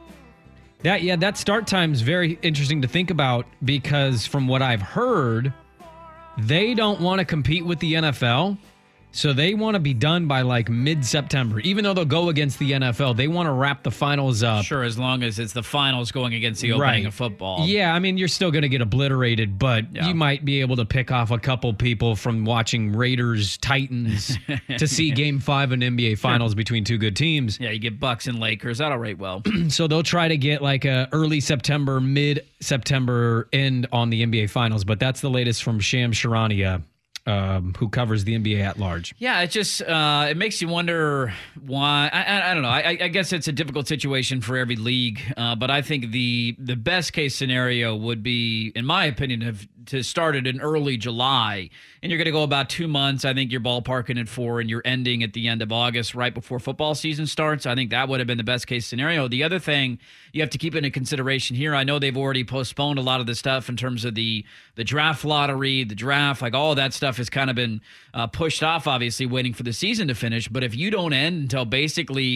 that start time is very interesting to think about, because from what I've heard, they don't want to compete with the NFL. So they want to be done by like mid-September. Even though they'll go against the NFL, they want to wrap the finals up. Sure, as long as it's the finals going against the opening of football. Yeah, I mean, you're still going to get obliterated, but you might be able to pick off a couple people from watching Raiders-Titans to see Game 5 in NBA Finals between two good teams. Yeah, you get Bucks and Lakers. That'll rate well. So they'll try to get like a early September, mid-September end on the NBA Finals, but that's the latest from Sham Sharania, who covers the NBA at large. Yeah, it just it makes you wonder why. I don't know. I guess it's a difficult situation for every league, but I think the best case scenario would be, in my opinion, to start it in early July, and you're going to go about 2 months. I think you're ballparking it for, and you're ending at the end of August, right before football season starts. I think that would have been the best case scenario. The other thing you have to keep into consideration here, I know they've already postponed a lot of the stuff in terms of the draft lottery, the draft, like all of that stuff has kind of been pushed off, obviously waiting for the season to finish. But if you don't end until basically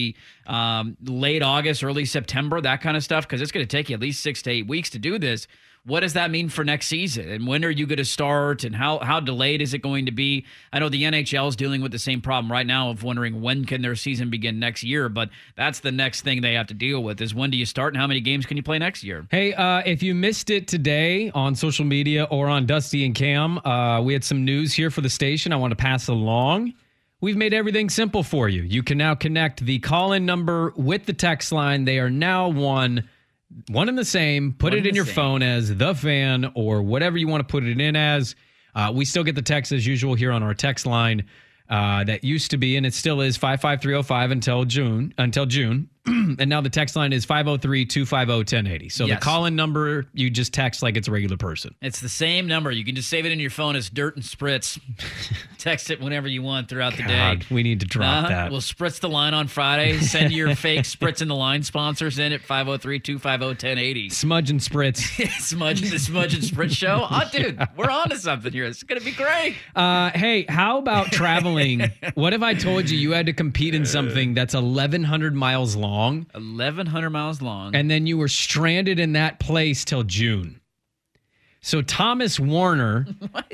late August, early September, that kind of stuff, because it's going to take you at least 6 to 8 weeks to do this. What does that mean for next season? And when are you going to start? And how delayed is it going to be? I know the NHL is dealing with the same problem right now of wondering when can their season begin next year, but that's the next thing they have to deal with is when do you start and how many games can you play next year? Hey, if you missed it today on social media or on Dusty and Cam, we had some news here for the station I want to pass along. We've made everything simple for you. You can now connect the call-in number with the text line. They are now one and the same. Put it in your phone as The Fan or whatever you want to put it in as. We still get the text as usual here on our text line that used to be, and it still is 55305 until June. And now the text line is 503-250-1080. So the call-in number, you just text like it's a regular person. It's the same number. You can just save it in your phone as Dirt and Spritz. Text it whenever you want throughout the day. We need to drop that. We'll spritz the line on Friday. Send your fake Spritz in the line sponsors in at 503-250-1080. Smudge and Spritz. The Smudge and Spritz show. Oh, dude, we're on to something here. It's going to be great. Hey, how about traveling? What if I told you had to compete in something that's 1,100 miles long? 1,100 miles long. And then you were stranded in that place till June. So Thomas Warner,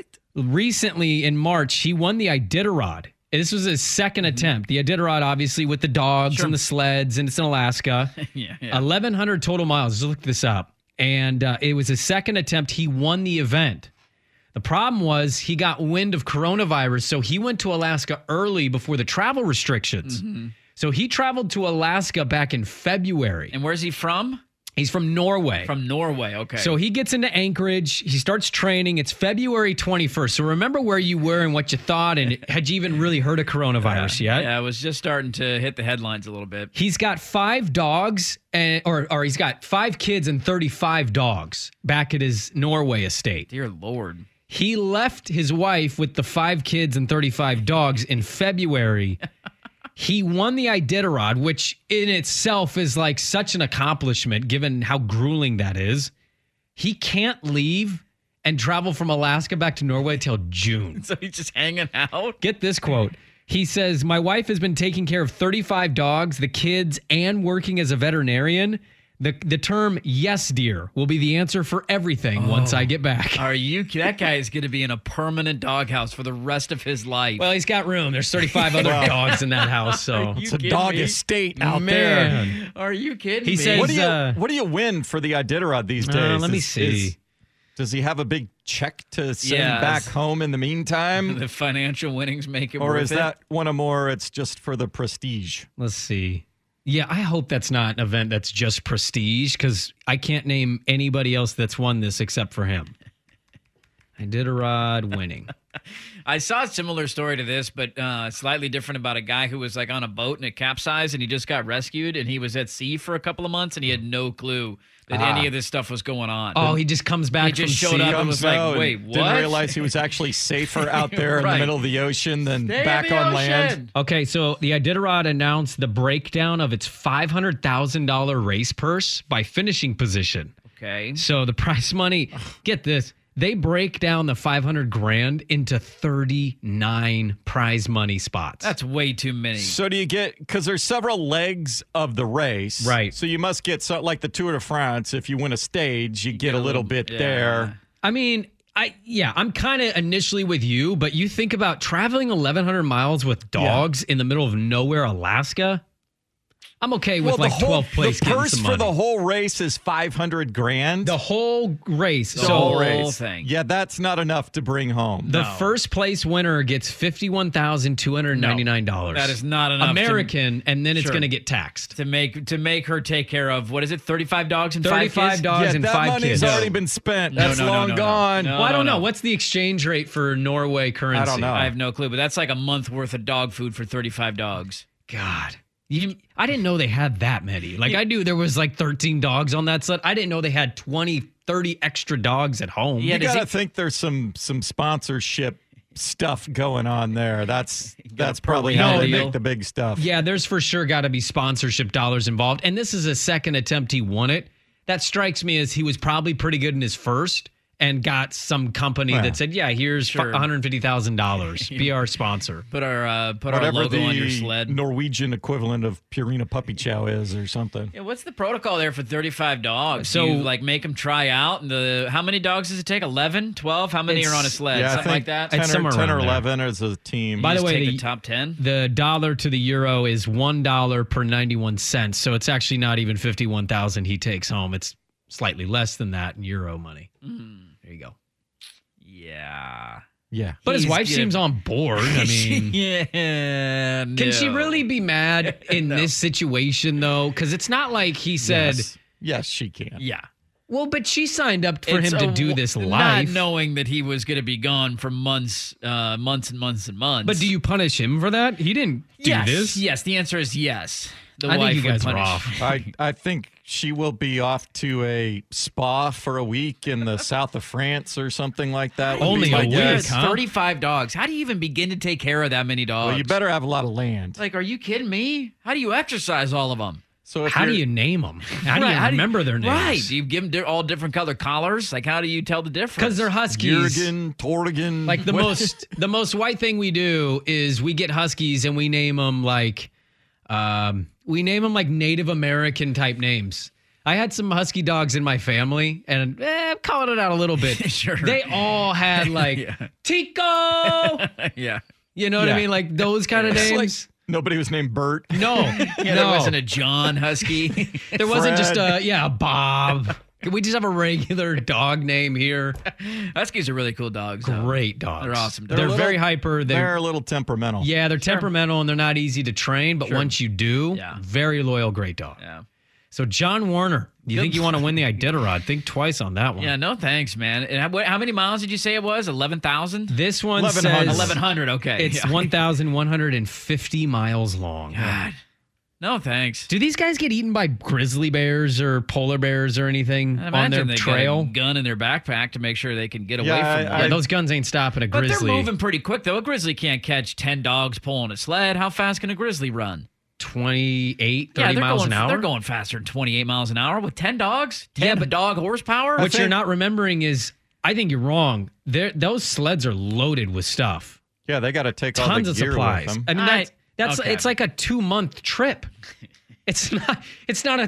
recently in March, he won the Iditarod. This was his second attempt. The Iditarod, obviously, with the dogs and the sleds, and it's in Alaska. 1,100 total miles. Just look this up. And it was his second attempt. He won the event. The problem was he got wind of coronavirus, so he went to Alaska early before the travel restrictions. Mm-hmm. So he traveled to Alaska back in February. And where's he from? He's from Norway. From Norway, okay. So he gets into Anchorage. He starts training. It's February 21st. So remember where you were and what you thought, and had you even really heard of coronavirus yet? Yeah, it was just starting to hit the headlines a little bit. He's got 5 dogs, or he's got 5 kids and 35 dogs back at his Norway estate. Dear Lord. He left his wife with the 5 kids and 35 dogs in February. He won the Iditarod, which in itself is like such an accomplishment given how grueling that is. He can't leave and travel from Alaska back to Norway till June. So he's just hanging out? Get this quote. He says, "My wife has been taking care of 35 dogs, the kids, and working as a veterinarian. The term yes, dear, will be the answer for everything once I get back." That guy is going to be in a permanent doghouse for the rest of his life. Well, he's got room. There's 35 other dogs in that house. So it's a dog estate out there. Are you kidding me? He says, what do you win for the Iditarod these days? Let me see. Does he have a big check to send back home in the meantime? The financial winnings make it or worth is it? that one or more? It's just for the prestige. Let's see. Yeah, I hope that's not an event that's just prestige, because I can't name anybody else that's won this except for him. Iditarod winning. I saw a similar story to this, but slightly different, about a guy who was like on a boat and it capsized and he just got rescued, and he was at sea for a couple of months and he had no clue that any of this stuff was going on. Oh, he just comes back. He just from showed sea. up and was like, "Wait, what?" Didn't realize he was actually safer out there in the middle of the ocean than back on land. Okay, so the Iditarod announced the breakdown of its $500,000 race purse by finishing position. Okay. So the prize money, get this, they break down the $500,000 into 39 prize money spots. That's way too many. So do you get, because there's several legs of the race. Right. So you must get, like the Tour de France, if you win a stage, you get a little bit there. I mean, I'm kind of initially with you, but you think about traveling 1,100 miles with dogs in the middle of nowhere, Alaska. I'm okay with 12th place. The purse for the whole race is $500,000. The whole race. The whole thing. Yeah, that's not enough to bring home. The first place winner gets $51,299. No, that is not enough. American, and then it's going to get taxed. To make her take care of, what is it, 35 dogs and 35 5 kids? dogs and 5 kids. That money's already been spent. That's long gone. Well, I don't know. What's the exchange rate for Norway currency? I don't know. I have no clue, but that's like a month worth of dog food for 35 dogs. God. I didn't know they had that many. Like, I knew there was like 13 dogs on that set. I didn't know they had 20, 30 extra dogs at home. You got to think there's some sponsorship stuff going on there. That's probably how they make the big stuff. Yeah, there's for sure got to be sponsorship dollars involved. And this is a second attempt he won it. That strikes me as he was probably pretty good in his first, and got some company that said, "Yeah, here's $150,000. Be our sponsor. Put our Whatever logo on your sled." Norwegian equivalent of Purina Puppy Chow is, or something. Yeah, what's the protocol there for 35 dogs? So- So you like make them try out. And how many dogs does it take? 11, 12? How many are on a sled? Yeah, I Something think like that. 10 It's somewhere or around there. 11 as a team. By the way, Take the top 10. The dollar to the euro is $1 per 91 cents. So it's actually not even 51,000 he takes home. It's slightly less than that in euro money. There you go. Yeah. Yeah. But his He's wife good. seems on board. I mean, yeah. can she really be mad in this situation, though? Because it's not like he said, Yes, she can. Yeah. well, but she signed up for It's him to do this live. Not knowing that he was going to be gone for months and months and months. But do you punish him for that? He didn't do yes. this. Yes, the answer is yes. The I wife think you would guys are punish. off. I think she will be off to a spa for a week in the south of France or something like that. would Only be my a week, guess. huh? 35 dogs. How do you even begin to take care of that many dogs? Well, you better have a lot of land. Like, are you kidding me? How do you exercise all of them? So if How do you're- you name them? How do you remember their names? Right. Do you give them all different color collars? Like, how do you tell the difference? Because they're huskies. Jurgen, Torgen. Like the most white thing we do is we get huskies and we name them like Native American type names. I had some husky dogs in my family, and I'm calling it out a little bit. Sure. They all had like Tico. yeah. You know what I mean? Like those kind of It's like names. nobody was named Bert. No, Yeah, there wasn't a John Husky. There wasn't just Fred. a Bob. Can we just have a regular dog name here? Huskies are really cool dogs. though. Great dogs. They're awesome. They're very hyper. They're a little temperamental. Yeah, they're temperamental and they're not easy to train, but once you do, very loyal, great dog. Yeah. So John Warner, you think you want to win the Iditarod? Think twice on that one. Yeah, no thanks, man. And how many miles did you say it was? 11,000? This one 1100. says 1,100, okay. it's Yeah. 1,150 miles long. God. No thanks. Do these guys get eaten by grizzly bears or polar bears or anything I on imagine their they trail? got a gun in their backpack to make sure they can get away Yeah, from them. Yeah, those guns ain't stopping a But grizzly. they're moving pretty quick, though. A grizzly can't catch 10 dogs pulling a sled. How fast can a grizzly run? 28, 30 they're miles going, an hour. They're going faster than 28 miles an hour with 10 dogs? 10 Yeah, but dog horsepower? What you're not remembering is, I think you're wrong. Those sleds are loaded with stuff. Yeah, they got to take all Tons the of gear supplies. with them. I mean, that's okay. it's like a 2-month trip. It's not a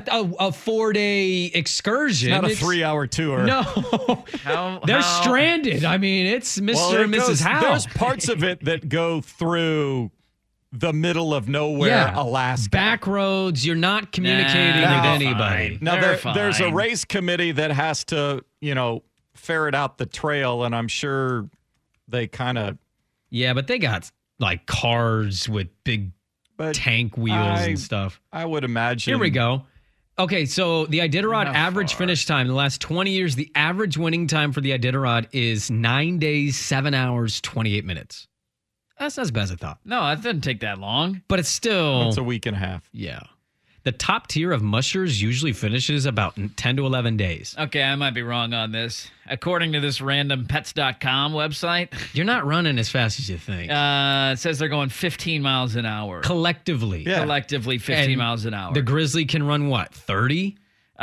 4-day excursion. It's not a 3-hour tour. No, they're how- stranded. I mean, it's Mr. Well, and Mrs. Howe. There's parts of it that go through the middle of nowhere, Alaska. Back roads. You're not communicating Nah, with they're anybody. fine. Now They're there's a fine. race committee that has to, ferret out the trail, and I'm sure they kind of. Yeah, but they got like cars with big tank wheels and stuff. I would imagine. Here we go. Okay, so the Iditarod Not average far. finish time in the last 20 years, the average winning time for the Iditarod is 9 days, 7 hours, 28 minutes. That's not as bad as I thought. No, that doesn't take that long. But it's still... It's a week and a half. Yeah. The top tier of mushers usually finishes about 10 to 11 days. Okay, I might be wrong on this. According to this random pets.com website, You're not running as fast as you think. it says they're going 15 miles an hour. Collectively. Yeah. Collectively 15 And miles an hour. The grizzly can run what, 30?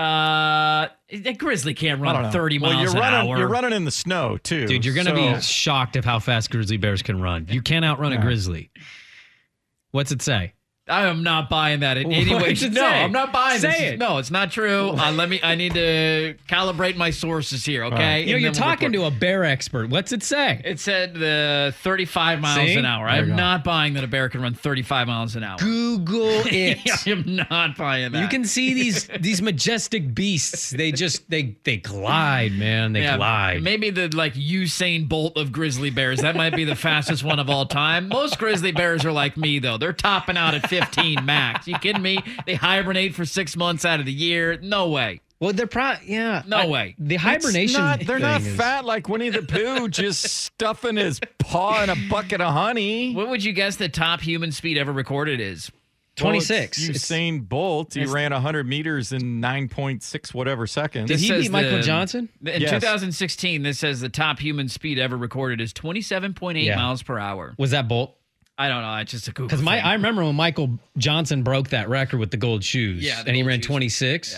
The grizzly can't I don't run know. 30 Well, miles you're an running, hour. You're running in the snow too, Dude, you're going to so- be shocked of how fast grizzly bears can run. You can't outrun a grizzly. What's it say? I am not buying that in any What way. does it No, say? I'm not buying Say this. it. No, it's not true. I need to calibrate my sources here, okay? You know, you're talking to a bear expert. What's it say? It said 35 miles See? an hour. There you I'm go. not buying that a bear can run 35 miles an hour. Google it. I am not buying that. You can see these majestic beasts. They just they glide, man. They glide. Maybe the Usain Bolt of grizzly bears. That might be the fastest one of all time. Most grizzly bears are like me, though. They're topping out at 15 max. You kidding me? They hibernate for 6 months out of the year. No way. Well, they're probably No way. The hibernation. They're not thing is- fat like Winnie the Pooh, just stuffing his paw in a bucket of honey. What would you guess the top human speed ever recorded is? 26. Well, Usain Bolt, he ran 100 meters in 9.6 whatever seconds. Did he says beat Michael Johnson? In Yes. 2016, this says the top human speed ever recorded is 27.8 Yeah. miles per hour. Was that Bolt? I don't know. It's just a Google Because thing. I remember when Michael Johnson broke that record with the gold shoes. Yeah, the and he gold ran shoes. 26. Yeah.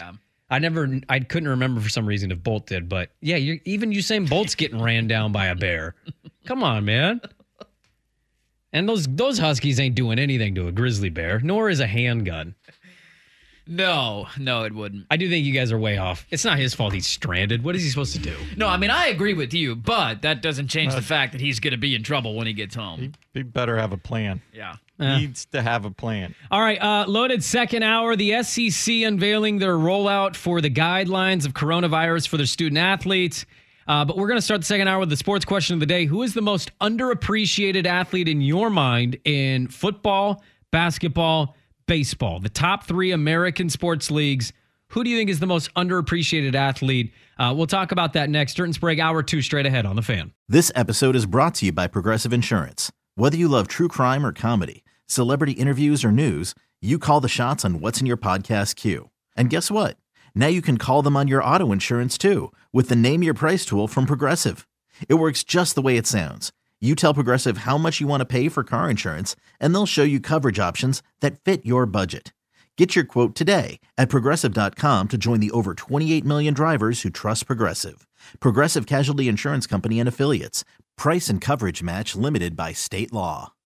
I couldn't remember for some reason if Bolt did, but yeah, even Usain Bolt's getting ran down by a bear. Come on, man. And those Huskies ain't doing anything to a grizzly bear, nor is a handgun. No, it wouldn't. I do think you guys are way off. It's not his fault he's stranded. What is he supposed to do? No, I mean, I agree with you, but that doesn't change the fact that he's going to be in trouble when he gets home. He better have a plan. Yeah. Needs to have a plan. All right, loaded second hour. The SEC unveiling their rollout for the guidelines of coronavirus for their student athletes. But we're going to start the second hour with the sports question of the day. Who is the most underappreciated athlete in your mind in football, basketball, baseball? The top 3 American sports leagues. Who do you think is the most underappreciated athlete? We'll talk about that next. Dirt and Sprague, hour 2, straight ahead on The Fan. This episode is brought to you by Progressive Insurance. Whether you love true crime or comedy, celebrity interviews or news, you call the shots on what's in your podcast queue. And guess what? Now you can call them on your auto insurance too with the Name Your Price tool from Progressive. It works just the way it sounds. You tell Progressive how much you want to pay for car insurance, and they'll show you coverage options that fit your budget. Get your quote today at Progressive.com to join the over 28 million drivers who trust Progressive. Progressive Casualty Insurance Company and Affiliates. Price and coverage match limited by state law.